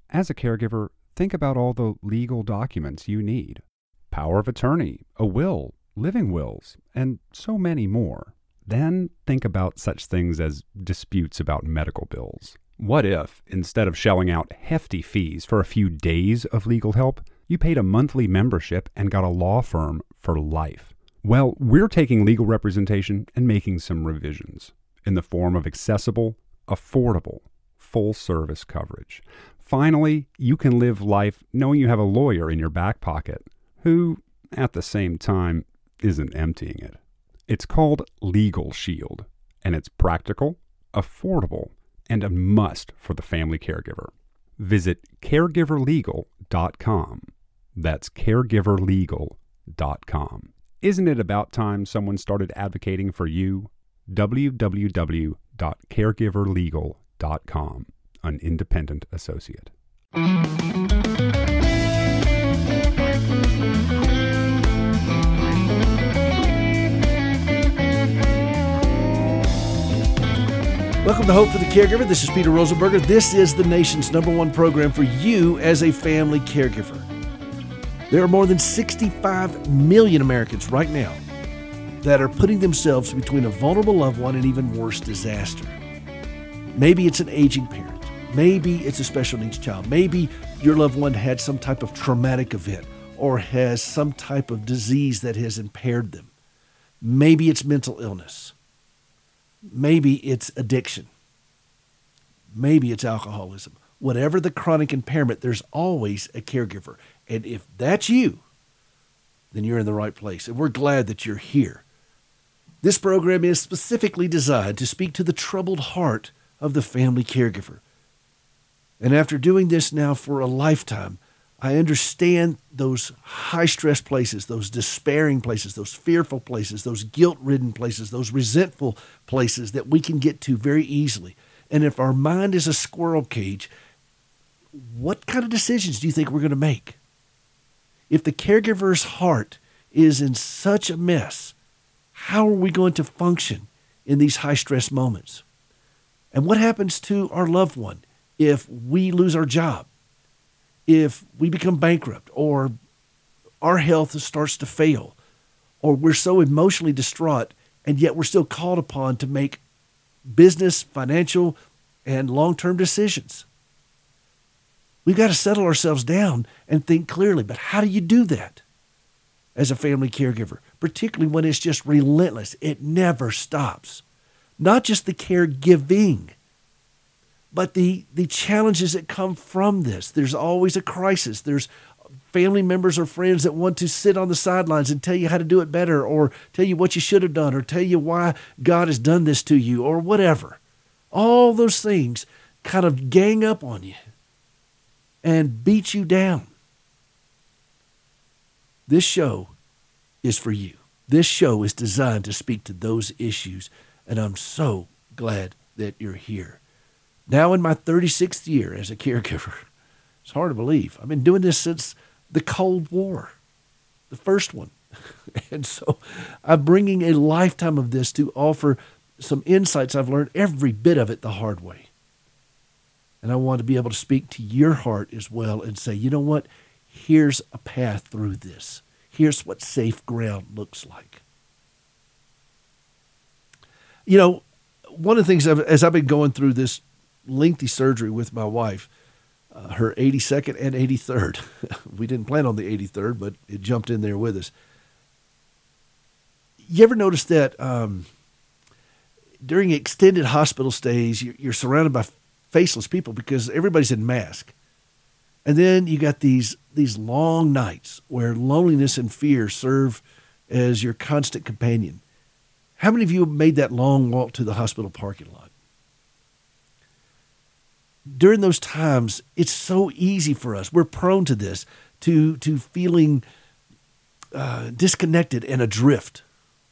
As a caregiver, think about all the legal documents you need. Power of attorney, a will, living wills, and so many more. Then think about such things as disputes about medical bills. What if, instead of shelling out hefty fees for a few days of legal help, you paid a monthly membership and got a law firm for life? Well, we're taking legal representation and making some revisions in the form of accessible, affordable, full-service coverage. Finally, you can live life knowing you have a lawyer in your back pocket who, at the same time, isn't emptying it. It's called Legal Shield, and it's practical, affordable, and a must for the family caregiver. Visit caregiverlegal.com. That's caregiverlegal.com. Isn't it about time someone started advocating for you? www.caregiverlegal.com, an independent associate. Welcome to Hope for the Caregiver. This is Peter Rosenberger. This is the nation's #1 program for you as a family caregiver. There are more than 65 million Americans right now that are putting themselves between a vulnerable loved one and even worse, disaster. Maybe it's an aging parent. Maybe it's a special needs child. Maybe your loved one had some type of traumatic event or has some type of disease that has impaired them. Maybe it's mental illness. Maybe it's addiction. Maybe it's alcoholism. Whatever the chronic impairment, there's always a caregiver. And if that's you, then you're in the right place. And we're glad that you're here. This program is specifically designed to speak to the troubled heart of the family caregiver. And after doing this now for a lifetime, I understand those high-stress places, those despairing places, those fearful places, those guilt-ridden places, those resentful places that we can get to very easily. And if our mind is a squirrel cage, what kind of decisions do you think we're going to make? If the caregiver's heart is in such a mess, how are we going to function in these high-stress moments? And what happens to our loved one if we lose our job? If we become bankrupt, or our health starts to fail, or we're so emotionally distraught, and yet we're still called upon to make business, financial, and long-term decisions. We've got to settle ourselves down and think clearly. But how do you do that as a family caregiver, particularly when it's just relentless? It never stops. Not just the caregiving, but the challenges that come from this. There's always a crisis. There's family members or friends that want to sit on the sidelines and tell you how to do it better, or tell you what you should have done, or tell you why God has done this to you, or whatever. All those things kind of gang up on you and beat you down. This show is for you. This show is designed to speak to those issues, and I'm so glad that you're here. Now in my 36th year as a caregiver, it's hard to believe. I've been doing this since the Cold War, the first one. And so I'm bringing a lifetime of this to offer some insights I've learned, every bit of it the hard way. And I want to be able to speak to your heart as well and say, you know what? Here's a path through this. Here's what safe ground looks like. You know, one of the things, as I've been going through this lengthy surgery with my wife, her 82nd and 83rd. We didn't plan on the 83rd, but it jumped in there with us. You ever notice that during extended hospital stays, you're surrounded by faceless people because everybody's in mask. And then you got these long nights where loneliness and fear serve as your constant companion. How many of you have made that long walk to the hospital parking lot? During those times, it's so easy for us. We're prone to this, to feeling disconnected and adrift.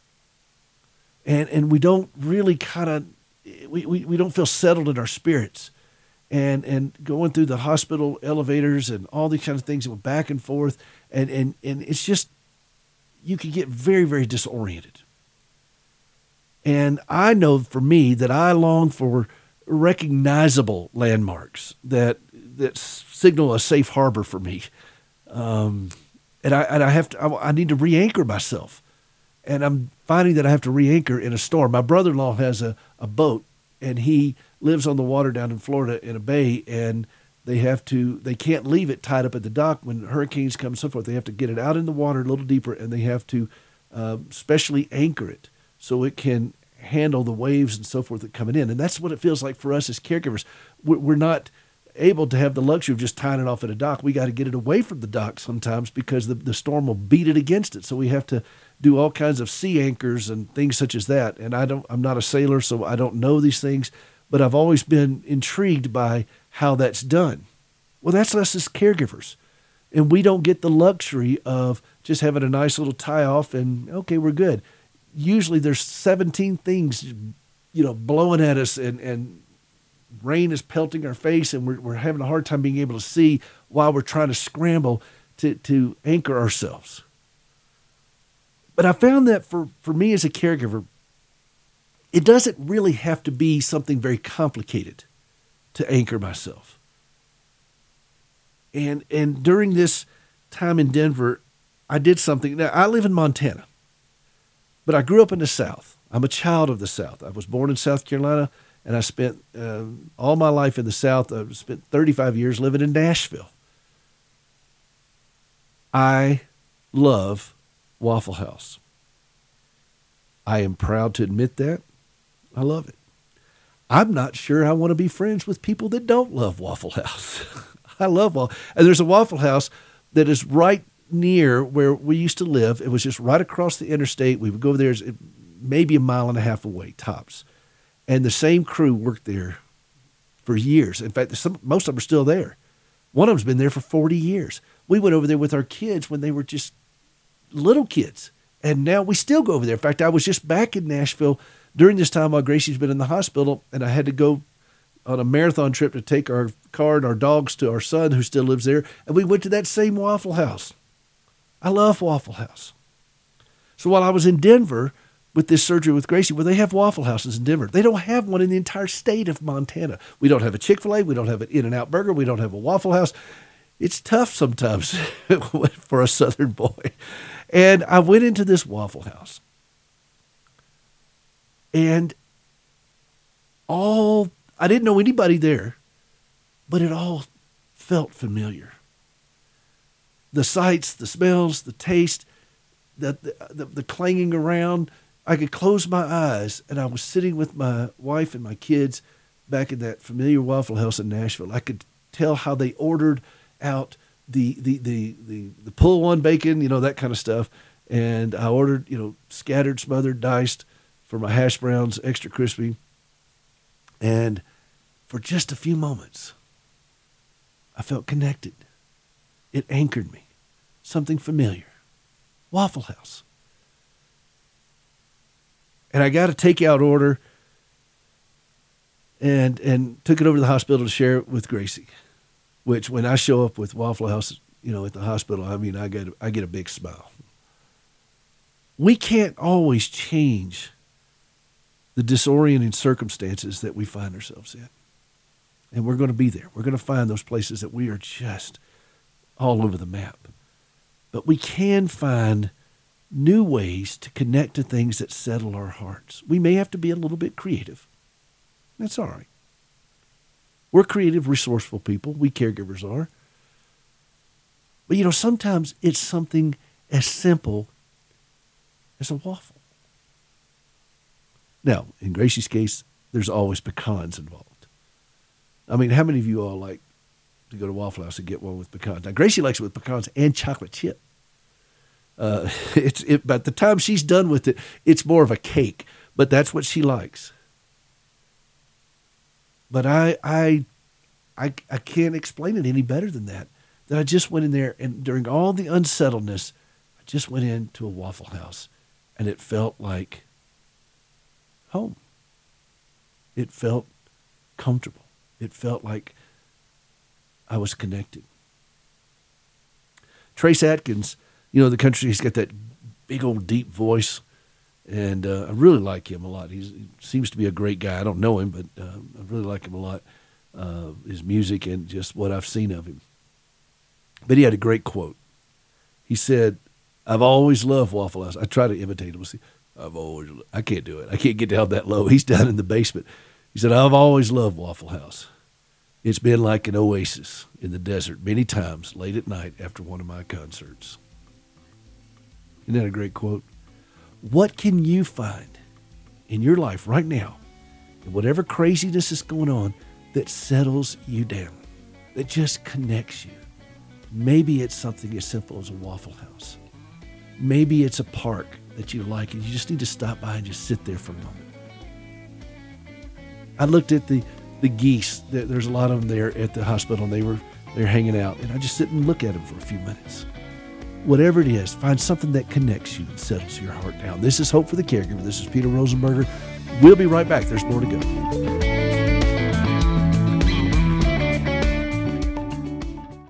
And we don't really we don't feel settled in our spirits. And going through the hospital elevators and all these kinds of things, and back and forth, and it's just, you can get very, very disoriented. And I know for me that I long for recognizable landmarks that that signal a safe harbor for me. And I need to re-anchor myself. And I'm finding that I have to re-anchor in a storm. My brother-in-law has a boat, and he lives on the water down in Florida in a bay, and they can't leave it tied up at the dock when hurricanes come and so forth. They have to get it out in the water a little deeper, and they have to specially anchor it so it can handle the waves and so forth that coming in. And that's what it feels like for us as caregivers. We're not able to have the luxury of just tying it off at a dock. We got to get it away from the dock sometimes because the storm will beat it against it. So we have to do all kinds of sea anchors and things such as that. And I'm not a sailor, so I don't know these things, but I've always been intrigued by how that's done. Well, that's us as caregivers. And we don't get the luxury of just having a nice little tie off and, okay, we're good. Usually there's 17 things, blowing at us and rain is pelting our face, and we're having a hard time being able to see while we're trying to scramble to anchor ourselves. But I found that for me as a caregiver, it doesn't really have to be something very complicated to anchor myself. And during this time in Denver, I did something. Now, I live in Montana, but I grew up in the South. I'm a child of the South. I was born in South Carolina, and I spent all my life in the South. I spent 35 years living in Nashville. I love Waffle House. I am proud to admit that. I love it. I'm not sure I want to be friends with people that don't love Waffle House. I love Waffle House. And there's a Waffle House that is right near where we used to live. It was just right across the interstate. We would go over there maybe a mile and a half away, tops. And the same crew worked there for years. In fact, most of them are still there. One of them's been there for 40 years. We went over there with our kids when they were just little kids. And now we still go over there. In fact, I was just back in Nashville during this time while Gracie's been in the hospital, and I had to go on a marathon trip to take our car and our dogs to our son who still lives there. And we went to that same Waffle House. I love Waffle House. So while I was in Denver with this surgery with Gracie, they have Waffle Houses in Denver. They don't have one in the entire state of Montana. We don't have a Chick-fil-A. We don't have an In-N-Out Burger. We don't have a Waffle House. It's tough sometimes for a Southern boy. And I went into this Waffle House. And I didn't know anybody there, but it all felt familiar. The sights, the smells, the taste, the clanging around. I could close my eyes, and I was sitting with my wife and my kids back in that familiar Waffle House in Nashville. I could tell how they ordered out the pull one bacon, that kind of stuff. And I ordered, scattered, smothered, diced for my hash browns, extra crispy. And for just a few moments, I felt connected. It anchored me. Something familiar. Waffle House. And I got a takeout order and took it over to the hospital to share it with Gracie, which when I show up with Waffle House, at the hospital, I get a big smile. We can't always change the disorienting circumstances that we find ourselves in. And we're going to be there. We're going to find those places that we are just all over the map. But we can find new ways to connect to things that settle our hearts. We may have to be a little bit creative. That's all right. We're creative, resourceful people. We caregivers are. But, sometimes it's something as simple as a waffle. Now, in Gracie's case, there's always pecans involved. I mean, how many of you all like to go to Waffle House and get one with pecans? Now, Gracie likes it with pecans and chocolate chip. By the time she's done with it, it's more of a cake, but that's what she likes. But I can't explain it any better than that. That I just went in there, and during all the unsettledness, I just went into a Waffle House, and it felt like home. It felt comfortable. It felt like I was connected. Trace Atkins, the country, he's got that big old deep voice, and I really like him a lot. He seems to be a great guy. I don't know him, but I really like him a lot. his music and just what I've seen of him. But he had a great quote. He said, "I've always loved Waffle House." I try to imitate him. I can't do it. I can't get down that low. He's down in the basement. He said, "I've always loved Waffle House. It's been like an oasis in the desert many times late at night after one of my concerts." Isn't that a great quote? What can you find in your life right now, and whatever craziness is going on, that settles you down, that just connects you? Maybe it's something as simple as a Waffle House. Maybe it's a park that you like and you just need to stop by and just sit there for a moment. I looked at the geese. There's a lot of them there at the hospital, and they're hanging out, and I just sit and look at them for a few minutes. Whatever it is, find something that connects you and settles your heart down. This is Hope for the Caregiver. This is Peter Rosenberger. We'll be right back. There's more to go.